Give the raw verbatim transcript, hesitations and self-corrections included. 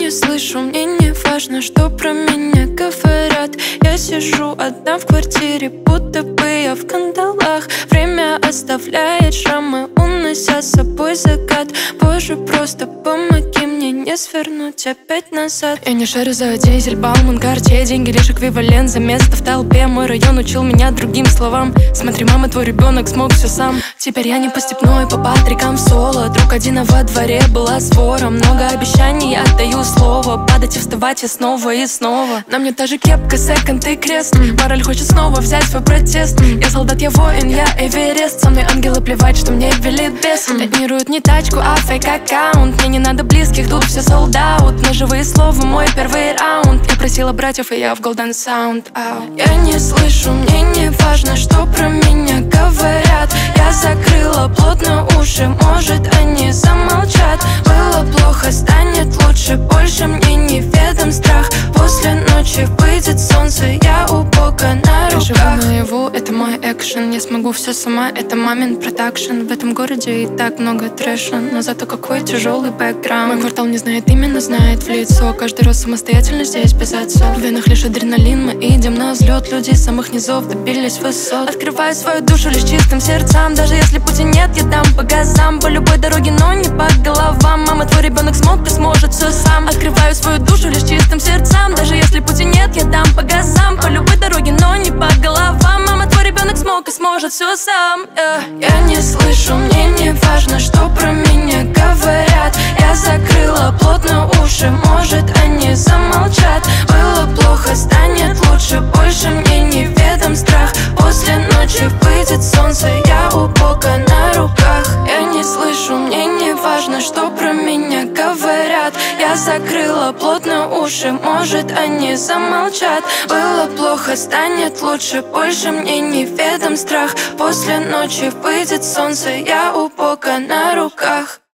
не слышу, мне не важно, что про меня говорят. Я сижу одна в квартире, будто бы я в кандалах. Время оставляет шрамы, унося с собой закат. Боже, просто помоги мне не свернуть опять назад. Я не шарю за дизель, Бауман, Картье. Деньги лишь эквивалент за место в толпе. Мой район учил меня другим словам. Смотри, мама, твой ребенок смог все сам. Теперь я не по степной, по Патрикам соло. Друг один, а во дворе была свора. Много обещаний, я отдаю слово. Падать и вставать я снова и снова. На мне та же кепка, секонд и крест. Мораль хочет снова взять свой протест. Я солдат, я воин, я Эверест. Со мной ангелы, плевать, что мне велит бес. Тонируют не тачку, а фейк-аккаунт. Мне не надо близких, тут все sold out. На живые слова мой первый раунд. Я просила братьев, и я в Golden Sound. Ау. Я не слышу, мне не важно, что про меня говорят. Я закрыла плотно уши, может они замолчат. Было плохо, станет лучше, больше мне неведом страх. После ночи выйдет солнце, я у Бога на руках. Я живу наяву, это мой экшен. Я смогу все сама, это мамин продакшн. В этом городе и так много трэша, но зато какой тяжелый бэкграунд. Мой квартал не знает именно, знает в лицо. Каждый раз самостоятельно здесь без отцов. В венах лишь адреналин, мы идем на взлет. Люди из самых низов добились высот. Открываю свою душу лишь чистым сердцам. Даже если пути нет, я дам по газам. По любой дороге, но не по головам. Мама, твой ребенок смог и сможет все сам. Открываю свою душу лишь чистым сердцам. Даже если пути нет, я дам по газам. По любой дороге, но не по головам. Мама, твой ребенок смог и сможет все сам. yeah. Я не слышу, мне не важно, что про меня говорят. Я закрыла плотно уши, может они замолчат. Было плохо, станет лучше, больше мне неведом страх. После ночи выйдет солнце, я у Бога на руках. Я не слышу, мне не важно, что про меня говорят. Я закрыла плотно уши, может они замолчат. Было плохо, станет лучше, больше мне неведом страх. После ночи выйдет солнце, я у Бога на руках.